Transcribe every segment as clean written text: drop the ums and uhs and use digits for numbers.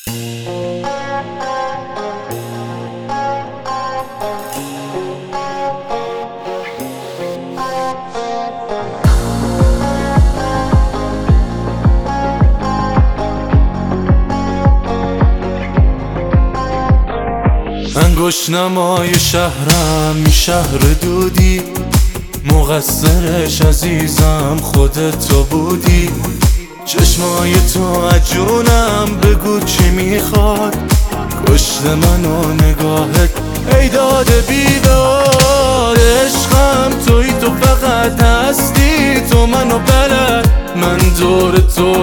انگشت نمای شهرم شهر دودی، مقصرش عزیزم خودت تو بودی. چشمای تو عجونم بگو چی میخواد، کشت منو نگاهت ای داده بیداد. عشقم توی تو فقط هستی، تو منو بلد من دور تو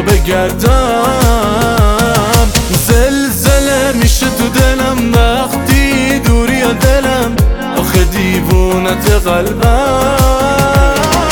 بگردم. زلزله میشه تو دلم وقتی دوری یا دلم، آخه دیوونت قلبم.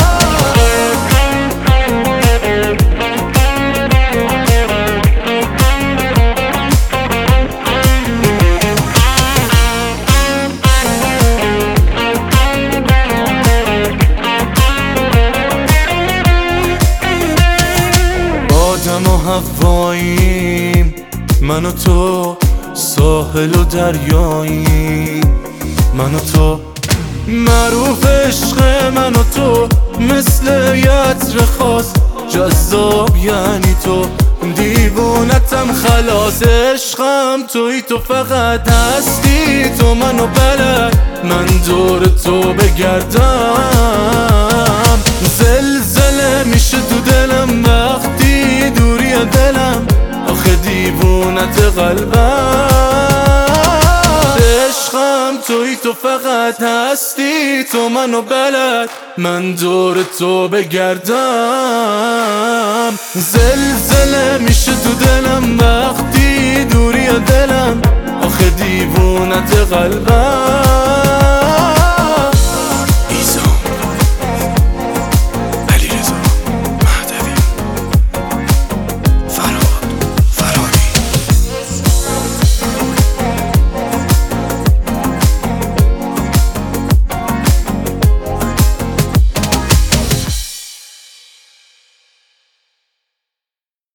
آدم و هواییم من و تو، ساحل و دریاییم من و تو. معروف عشق من و تو مثل یطر خاص، جذاب یعنی تو دیوونتم خلاص. عشقم توی تو فقط هستی، تو منو بلد من دور تو بگردم. زلزله میشه تو دلم وقتی دوری دلم، آخه دیوونت قلبم. عشقم توی تو فقط هستی، تو منو بلد من دور تو بگردم. زلزله میشه تو دلم وقتی دوری دلم، آخه دیوونت قلبم.